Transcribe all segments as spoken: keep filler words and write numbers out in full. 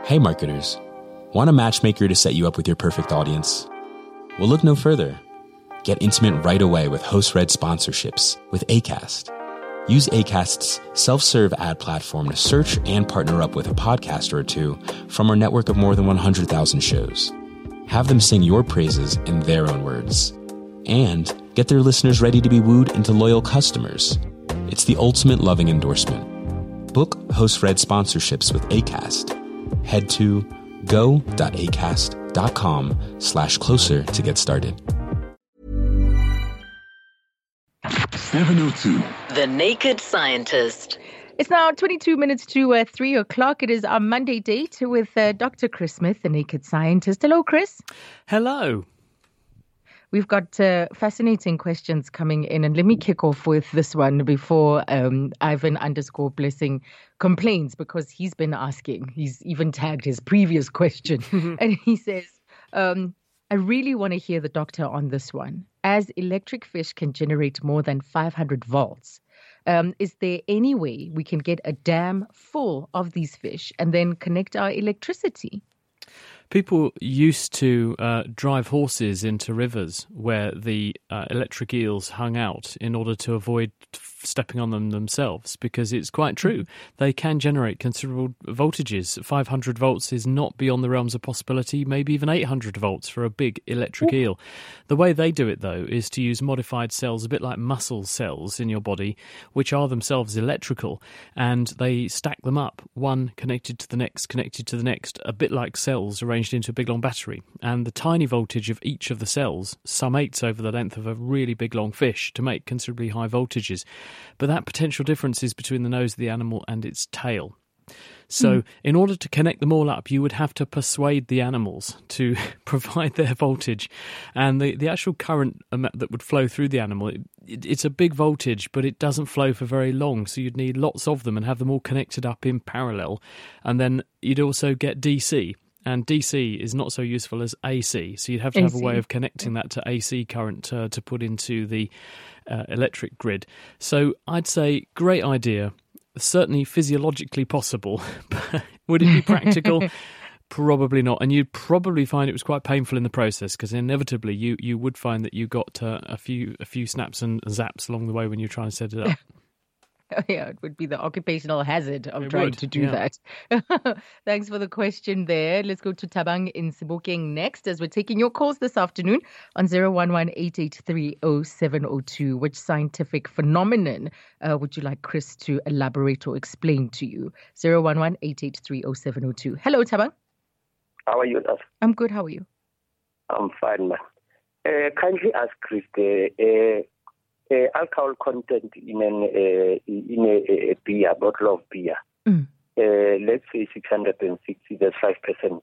Hey marketers, want a matchmaker to set you up with your perfect audience? Well, look no further. Get intimate right away with host-read sponsorships with Acast. Use Acast's self-serve ad platform to search and partner up with a podcaster or two from our network of more than one hundred thousand shows. Have them sing your praises in their own words. And get their listeners ready to be wooed into loyal customers. It's the ultimate loving endorsement. Book host-read sponsorships with Acast. Head to go.acast.com slash closer to get started. seven oh two. The Naked Scientist. It's now twenty-two minutes to uh, three o'clock. It is our Monday date with uh, Doctor Chris Smith, the Naked Scientist. Hello, Chris. Hello. We've got uh, fascinating questions coming in, and let me kick off with this one before um, Ivan underscore Blessing complains, because he's been asking. He's even tagged his previous question, and he says, um, I really want to hear the doctor on this one. As electric fish can generate more than five hundred volts, um, is there any way we can get a dam full of these fish and then connect our electricity? People used to uh, drive horses into rivers where the uh, electric eels hung out in order to avoid stepping on them themselves, because it's quite true. They can generate considerable voltages. five hundred volts is not beyond the realms of possibility, maybe even eight hundred volts for a big electric Ooh. eel. The way they do it, though, is to use modified cells, a bit like muscle cells in your body, which are themselves electrical, and they stack them up, one connected to the next, connected to the next, a bit like cells arranged into a big long battery. And the tiny voltage of each of the cells summates over the length of a really big long fish to make considerably high voltages. But that potential difference is between the nose of the animal and its tail. So mm. in order to connect them all up, you would have to persuade the animals to provide their voltage. And the, the actual current that would flow through the animal, it, it, it's a big voltage, but it doesn't flow for very long. So you'd need lots of them and have them all connected up in parallel. And then you'd also get D C. And D C is not so useful as A C, so you'd have to have A C. A way of connecting that to A C current uh, to put into the uh, electric grid. So I'd say great idea, certainly physiologically possible, but would it be practical? Probably not. And you'd probably find it was quite painful in the process, because inevitably you, you would find that you got uh, a few a few snaps and zaps along the way when you're trying to set it up. Oh, yeah, it would be the occupational hazard of it trying would, to do yeah. that. Thanks for the question there. Let's go to Tabang in Sebokeng next, as we're taking your calls this afternoon on zero one one, eight eight three, zero seven zero two. Which scientific phenomenon uh, would you like Chris to elaborate or explain to you? zero one one, eight eight three, zero seven zero two. Hello, Tabang. How are you, love? I'm good. How are you? I'm fine, man. Uh, kindly ask Chris the... Uh, Uh, alcohol content in an uh, in a, a beer, a bottle of beer. Mm. Uh, let's say six hundred sixty, there's five percent.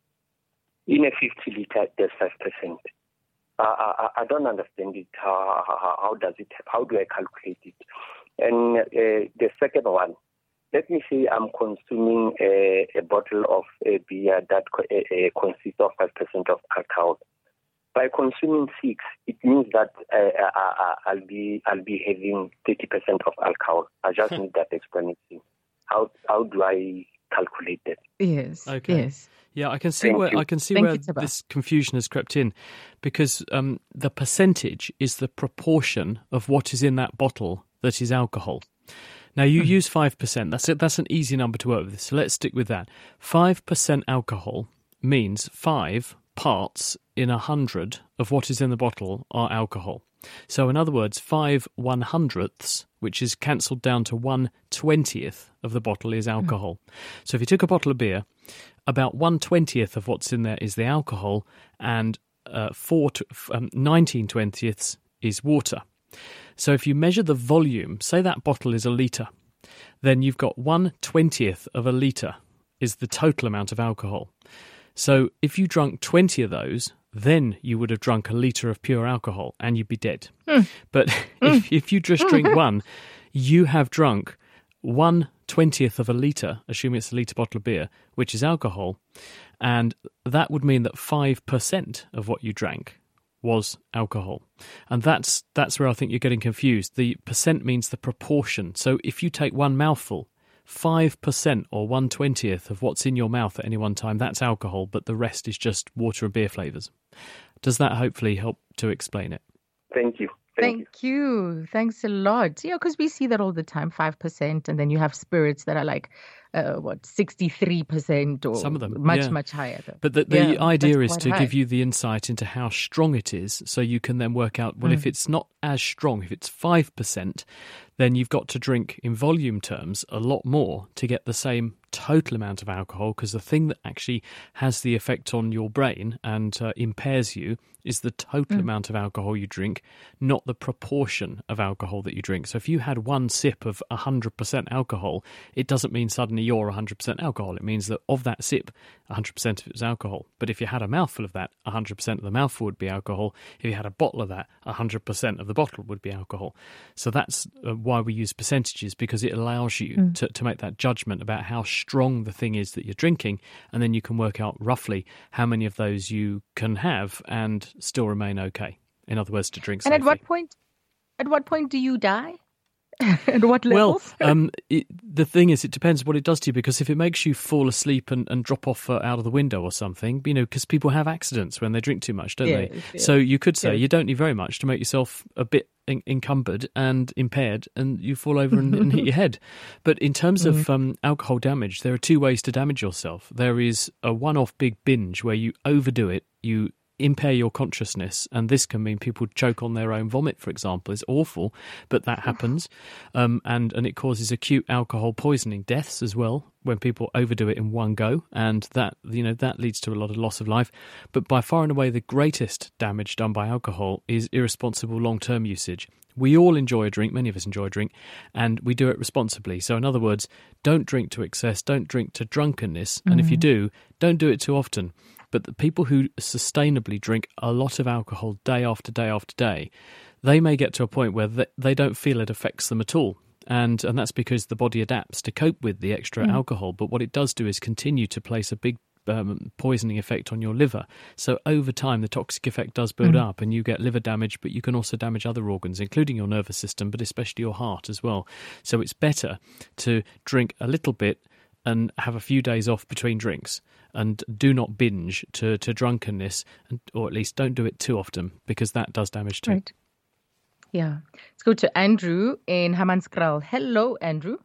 In a fifty liter, there's five percent. Uh, I, I don't understand it. How, how, how does it? How do I calculate it? And uh, the second one, let me say I'm consuming a, a bottle of a beer that co- a, a consists of five percent of alcohol. By consuming six, it means that uh, I, I'll be I'll be having thirty percent of alcohol. I just need that explanation. How how do I calculate that? Yes. Okay. Yes. Yeah, I can see Thank where you. I can see Thank where you, this confusion has crept in, because um, the percentage is the proportion of what is in that bottle that is alcohol. Now, you use five percent. That's it. That's an easy number to work with. So let's stick with that. five percent alcohol means five parts in a hundred of what is in the bottle are alcohol. So in other words, five one hundredths, which is cancelled down to one twentieth of the bottle, is alcohol. Mm. So if you took a bottle of beer, about one twentieth of what's in there is the alcohol, and uh, four to, um, nineteen twentieths is water. So if you measure the volume, say that bottle is a litre, then you've got one twentieth of a litre is the total amount of alcohol. So if you drank twenty of those, then you would have drunk a litre of pure alcohol and you'd be dead. Mm. But mm. if, if you just drink one, you have drunk one twentieth of a litre, assuming it's a litre bottle of beer, which is alcohol, and that would mean that five percent of what you drank was alcohol. And that's that's where I think you're getting confused. The percent means the proportion. So if you take one mouthful, five percent or one twentieth of what's in your mouth at any one time, that's alcohol, but the rest is just water and beer flavours. Does that hopefully help to explain it? Thank you. Thank, Thank you. you. Thanks a lot. Yeah, because we see that all the time, five percent. And then you have spirits that are like, uh, what, sixty-three percent or some of them, much, yeah. much higher. Though. But the, the yeah, idea is to high. give you the insight into how strong it is, so you can then work out, well, mm. if it's not as strong, if it's five percent, then you've got to drink in volume terms a lot more to get the same total amount of alcohol, because the thing that actually has the effect on your brain and uh, impairs you is the total mm. amount of alcohol you drink, not the proportion of alcohol that you drink. So if you had one sip of one hundred percent alcohol, it doesn't mean suddenly you're one hundred percent alcohol. It means that of that sip, one hundred percent of it was alcohol. But if you had a mouthful of that, one hundred percent of the mouthful would be alcohol. If you had a bottle of that, one hundred percent of the bottle would be alcohol. So that's uh, why we use percentages, because it allows you mm. to, to make that judgment about how strong the thing is that you're drinking, and then you can work out roughly how many of those you can have and still remain okay. In other words, to drink safely. And at what point, at what point do you die? At what levels? Well, um, it, the thing is, it depends what it does to you, because if it makes you fall asleep and, and drop off uh, out of the window or something, you know, because people have accidents when they drink too much, don't yeah, they? Yeah. So you could say yeah. you don't need very much to make yourself a bit en- encumbered and impaired, and you fall over and, and hit your head. But in terms of um, alcohol damage, there are two ways to damage yourself. There is a one-off big binge where you overdo it, you impair your consciousness, and this can mean people choke on their own vomit, for example. It's awful, but that happens, um, and and it causes acute alcohol poisoning deaths as well when people overdo it in one go, and that you know that leads to a lot of loss of life. But by far and away, the greatest damage done by alcohol is irresponsible long-term usage. We all enjoy a drink, many of us enjoy a drink, and we do it responsibly. So in other words, don't drink to excess, don't drink to drunkenness, and mm-hmm. if you do, don't do it too often. But the people who sustainably drink a lot of alcohol day after day after day, they may get to a point where they, they don't feel it affects them at all. And and that's because the body adapts to cope with the extra mm. alcohol. But what it does do is continue to place a big um, poisoning effect on your liver. So over time, the toxic effect does build mm. up, and you get liver damage, but you can also damage other organs, including your nervous system, but especially your heart as well. So it's better to drink a little bit and have a few days off between drinks, and do not binge to, to drunkenness, and, or at least don't do it too often, because that does damage too. Right. Yeah. Let's go to Andrew in Hammanskraal. Hello, Andrew.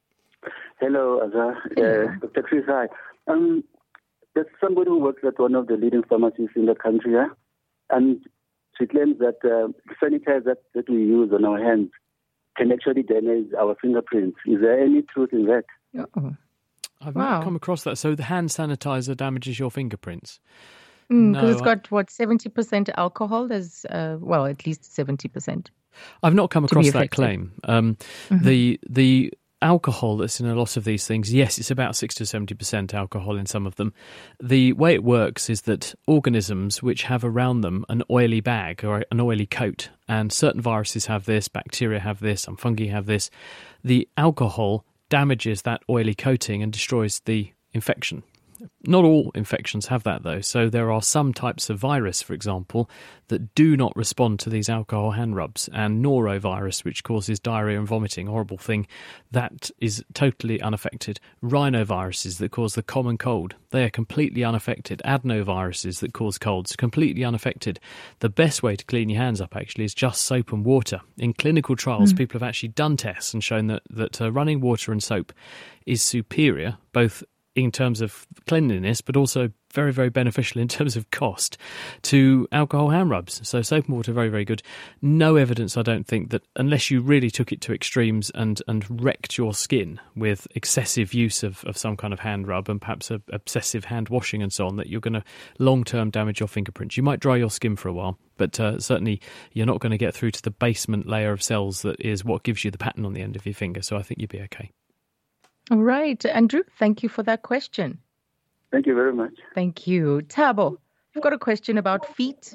Hello, Azar. Uh, Doctor Chris, hi. Um, there's somebody who works at one of the leading pharmacies in the country, yeah? And she claims that uh, the sanitizer that, that we use on our hands can actually damage our fingerprints. Is there any truth in that? Oh. I've wow. not come across that. So the hand sanitizer damages your fingerprints? Because mm, no, it's got, I... what, seventy percent alcohol? There's, uh, well, at least seventy percent. I've not come across that claim. Um, mm-hmm. The the alcohol that's in a lot of these things, yes, it's about sixty to seventy percent alcohol in some of them. The way it works is that organisms which have around them an oily bag or an oily coat, and certain viruses have this, bacteria have this, some fungi have this, the alcohol damages that oily coating and destroys the infection. Not all infections have that, though. So there are some types of virus, for example, that do not respond to these alcohol hand rubs. And norovirus, which causes diarrhea and vomiting, horrible thing, that is totally unaffected. Rhinoviruses that cause the common cold, they are completely unaffected. Adenoviruses that cause colds, completely unaffected. The best way to clean your hands up, actually, is just soap and water. In clinical trials, mm. people have actually done tests and shown that, that uh, running water and soap is superior, both in terms of cleanliness, but also very, very beneficial in terms of cost to alcohol hand rubs. So soap and water, very, very good. No evidence, I don't think, that unless you really took it to extremes and, and wrecked your skin with excessive use of, of some kind of hand rub and perhaps a, obsessive hand washing and so on, that you're going to long-term damage your fingerprints. You might dry your skin for a while, but uh, certainly you're not going to get through to the basement layer of cells that is what gives you the pattern on the end of your finger. So I think you'd be okay. All right. Andrew, thank you for that question. Thank you very much. Thank you. Thabo, you've got a question about feet?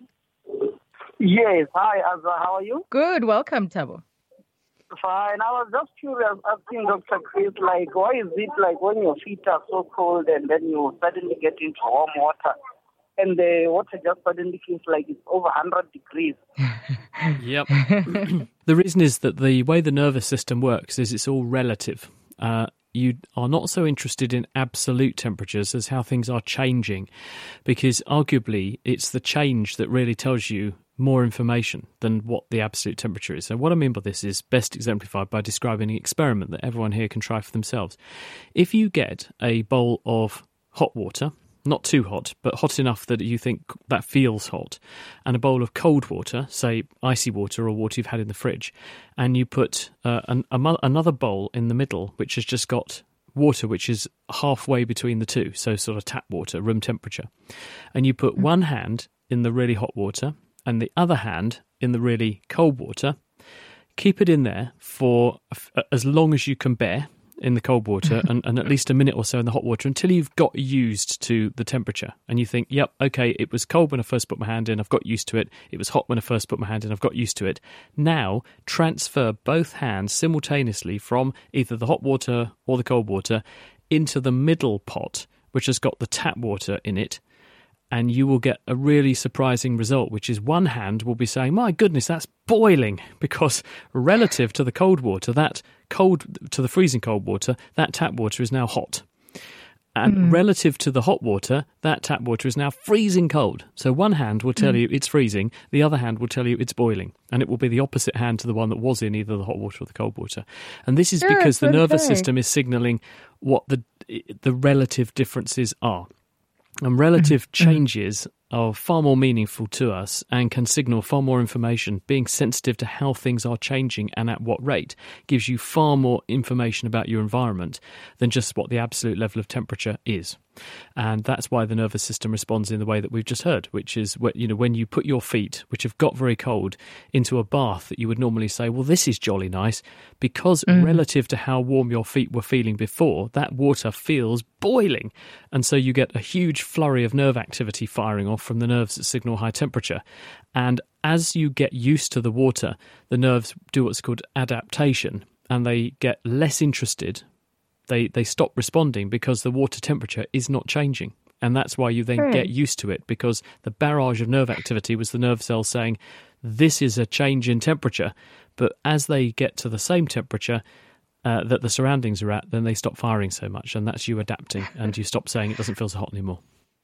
Yes. Hi, Azza. How are you? Good. Welcome, Thabo. Fine. I was just curious, asking Doctor Chris, like, why is it like when your feet are so cold and then you suddenly get into warm water and the water just suddenly feels like it's over one hundred degrees? Yep. The reason is that the way the nervous system works is it's all relative. uh, you are not so interested in absolute temperatures as how things are changing, because arguably it's the change that really tells you more information than what the absolute temperature is. So what I mean by this is best exemplified by describing an experiment that everyone here can try for themselves. If you get a bowl of hot water, not too hot, but hot enough that you think that feels hot, and a bowl of cold water, say icy water or water you've had in the fridge, and you put uh, an, a, another bowl in the middle which has just got water which is halfway between the two, so sort of tap water, room temperature, and you put one hand in the really hot water and the other hand in the really cold water, keep it in there for as long as you can bear in the cold water and, and at least a minute or so in the hot water until you've got used to the temperature. And you think, yep, okay, it was cold when I first put my hand in, I've got used to it. It was hot when I first put my hand in, I've got used to it. Now, transfer both hands simultaneously from either the hot water or the cold water into the middle pot, which has got the tap water in it, and you will get a really surprising result, which is one hand will be saying, my goodness, that's boiling, because relative to the cold water, that cold to the freezing cold water, that tap water is now hot. And mm. relative to the hot water, that tap water is now freezing cold. So one hand will tell mm. you it's freezing, the other hand will tell you it's boiling. And it will be the opposite hand to the one that was in either the hot water or the cold water. And this is yeah, because the nervous okay. system is signalling what the the relative differences are. And relative changes are far more meaningful to us and can signal far more information. Being sensitive to how things are changing and at what rate gives you far more information about your environment than just what the absolute level of temperature is. And that's why the nervous system responds in the way that we've just heard, which is, you know, when you put your feet, which have got very cold, into a bath that you would normally say, well, this is jolly nice, because mm. relative to how warm your feet were feeling before, that water feels boiling. And so you get a huge flurry of nerve activity firing off from the nerves that signal high temperature. And as you get used to the water, the nerves do what's called adaptation, and they get less interested. They they stop responding because the water temperature is not changing. And that's why you then right. get used to it, because the barrage of nerve activity was the nerve cells saying, this is a change in temperature. But as they get to the same temperature uh, that the surroundings are at, then they stop firing so much. And that's you adapting, and you stop saying it doesn't feel so hot anymore.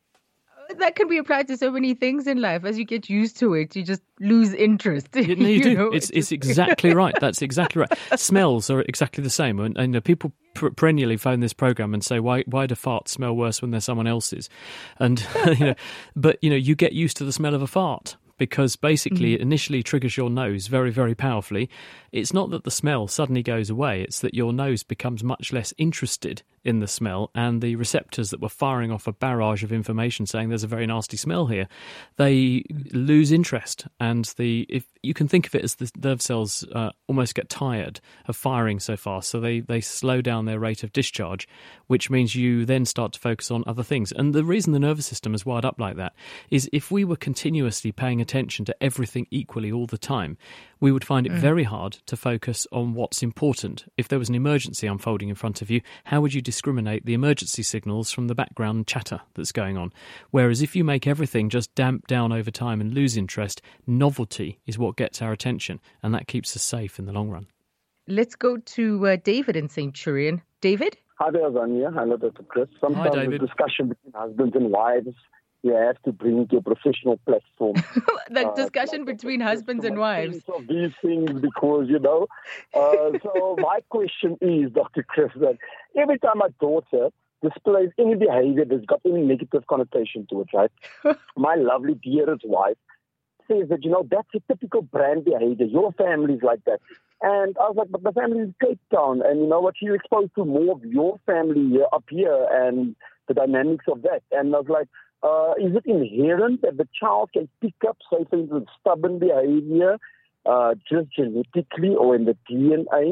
That can be applied to so many things in life. As you get used to it, you just lose interest. You, you, you do. Know, it's it's exactly right. That's exactly right. Smells are exactly the same. And, and people perennially phone this program and say, why why do farts smell worse when they're someone else's? And you know, but you know, you get used to the smell of a fart, because basically it initially triggers your nose very, very powerfully. It's not that the smell suddenly goes away, it's that your nose becomes much less interested in the smell, and the receptors that were firing off a barrage of information saying there's a very nasty smell here, they lose interest. And the if you can think of it as the nerve cells uh, almost get tired of firing so fast, so they, they slow down their rate of discharge, which means you then start to focus on other things. And the reason the nervous system is wired up like that is if we were continuously paying attention to everything equally all the time, we would find it mm. very hard to focus on what's important. If there was an emergency unfolding in front of you, how would you discriminate the emergency signals from the background chatter that's going on? Whereas if you make everything just damp down over time and lose interest, novelty is what gets our attention, and that keeps us safe in the long run. Let's go to uh, David in Centurion. David? Hi there, Zania. Hello, Doctor Chris. Sometimes Hi, David. The discussion between husbands and wives, you have to bring your professional platform. the uh, discussion between husbands and wives. Of these things, because, you know, uh, so my question is, Doctor Chris, that every time my daughter displays any behavior that's got any negative connotation to it, right? My lovely dearest wife says that, you know, that's a typical brand behavior. Your family's like that. And I was like, but the family is Cape Town, and you know what, you're exposed to more of your family here, up here, and the dynamics of that. And I was like, Uh, is it inherent that the child can pick up, say, for instance, stubborn behavior uh, just genetically or in the D N A?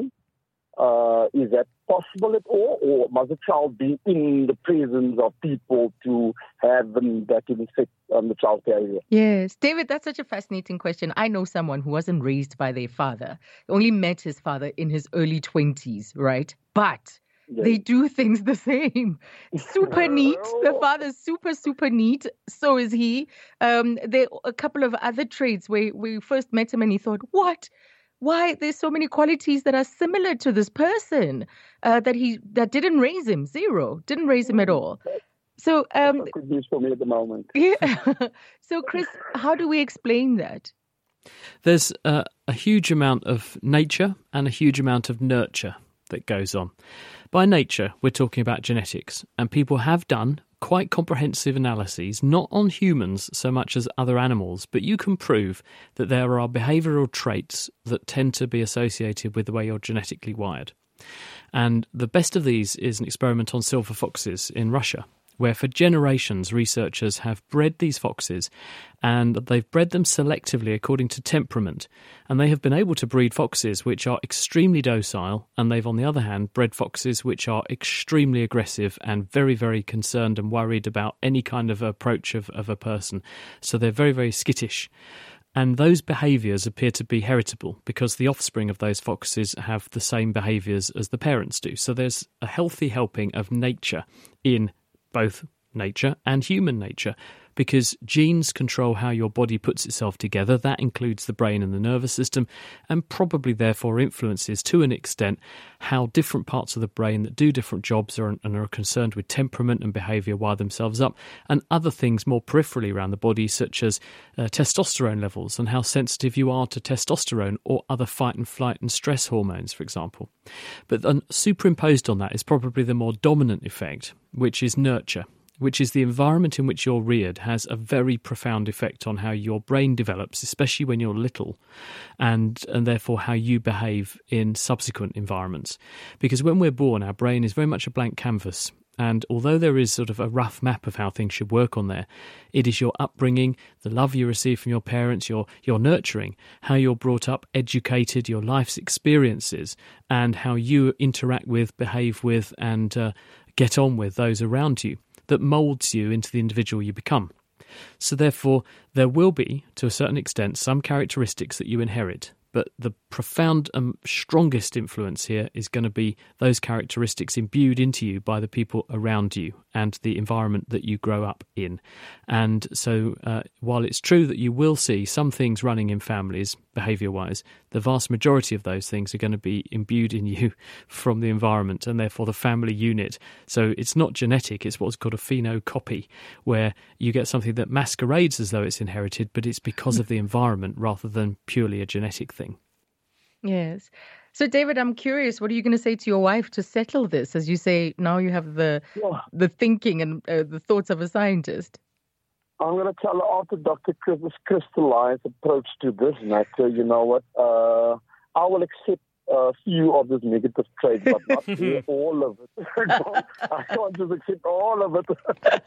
Uh, is that possible at all? Or must the child be in the presence of people to have them that can affect um, the child's behavior? Yes. David, that's such a fascinating question. I know someone who wasn't raised by their father, only met his father in his early twenties, right? But yes, they do things the same. Super neat. The father's super, super neat. So is he. Um, there are a couple of other traits where we first met him and he thought, what? why there's so many qualities that are similar to this person uh, that he that didn't raise him. Zero. Didn't raise him at all. So um, That's good news for me at the moment. Yeah. So Chris, how do we explain that? There's uh, a huge amount of nature and a huge amount of nurture that goes on. By nature, we're talking about genetics, and people have done quite comprehensive analyses, not on humans so much as other animals, but you can prove that there are behavioural traits that tend to be associated with the way you're genetically wired. And the best of these is an experiment on silver foxes in Russia, where for generations researchers have bred these foxes, and they've bred them selectively according to temperament, and they have been able to breed foxes which are extremely docile, and they've on the other hand bred foxes which are extremely aggressive and very, very concerned and worried about any kind of approach of, of a person. So they're very, very skittish. And those behaviours appear to be heritable because the offspring of those foxes have the same behaviours as the parents do. So there's a healthy helping of nature in both nature and human nature, because genes control how your body puts itself together. That includes the brain and the nervous system, and probably therefore influences to an extent how different parts of the brain that do different jobs are, and are concerned with temperament and behaviour wire themselves up, and other things more peripherally around the body, such as uh, testosterone levels and how sensitive you are to testosterone or other fight and flight and stress hormones, for example. But then superimposed on that is probably the more dominant effect, which is nurture, which is the environment in which you're reared has a very profound effect on how your brain develops, especially when you're little, and and therefore how you behave in subsequent environments. Because when we're born, our brain is very much a blank canvas, and although there is sort of a rough map of how things should work on there, it is your upbringing, the love you receive from your parents, your your nurturing, how you're brought up, educated, your life's experiences, and how you interact with, behave with, and uh, get on with those around you, that moulds you into the individual you become. So therefore, there will be, to a certain extent, some characteristics that you inherit, but the profound and strongest influence here is going to be those characteristics imbued into you by the people around you and the environment that you grow up in. And so uh, while it's true that you will see some things running in families, behaviour-wise, the vast majority of those things are going to be imbued in you from the environment and therefore the family unit. So it's not genetic, it's what's called a phenocopy, where you get something that masquerades as though it's inherited, but it's because of the environment rather than purely a genetic thing. Yes. So, David, I'm curious, what are you going to say to your wife to settle this? As you say, now you have the Yeah. the thinking and uh, the thoughts of a scientist. I'm going to tell her after Doctor Chris's crystallized approach to this matter, you know what, uh, I will accept a few of these negative traits, but not all of it. I can't just accept all of it.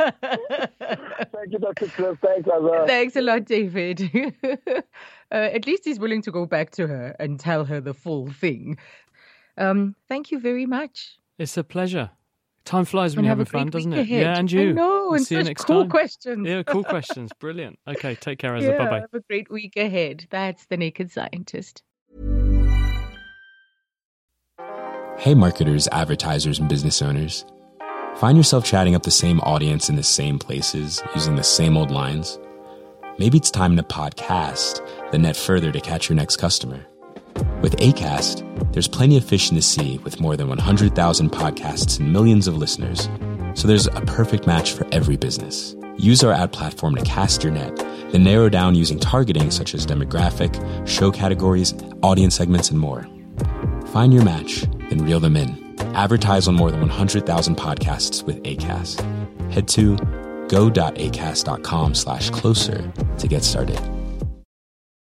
Thank you, Doctor Chris. Thanks, Azza. Thanks a lot, David. uh, at least he's willing to go back to her and tell her the full thing. Um, thank you very much. It's a pleasure. Time flies when And you're have having a fun, great doesn't week it? ahead. Yeah, and you. I know, We'll and see you such next cool time. questions. Yeah, cool questions. Brilliant. Okay, take care, Azza. Yeah, Bye-bye. have a great week ahead. That's The Naked Scientist. Hey marketers, advertisers, and business owners. Find yourself chatting up the same audience in the same places, using the same old lines? Maybe it's time to podcast the net further to catch your next customer. With Acast, there's plenty of fish in the sea with more than one hundred thousand podcasts and millions of listeners. So there's a perfect match for every business. Use our ad platform to cast your net, then narrow down using targeting such as demographic, show categories, audience segments, and more. Find your match, then reel them in. Advertise on more than one hundred thousand podcasts with Acast. Head to go.acast.com slash closer to get started.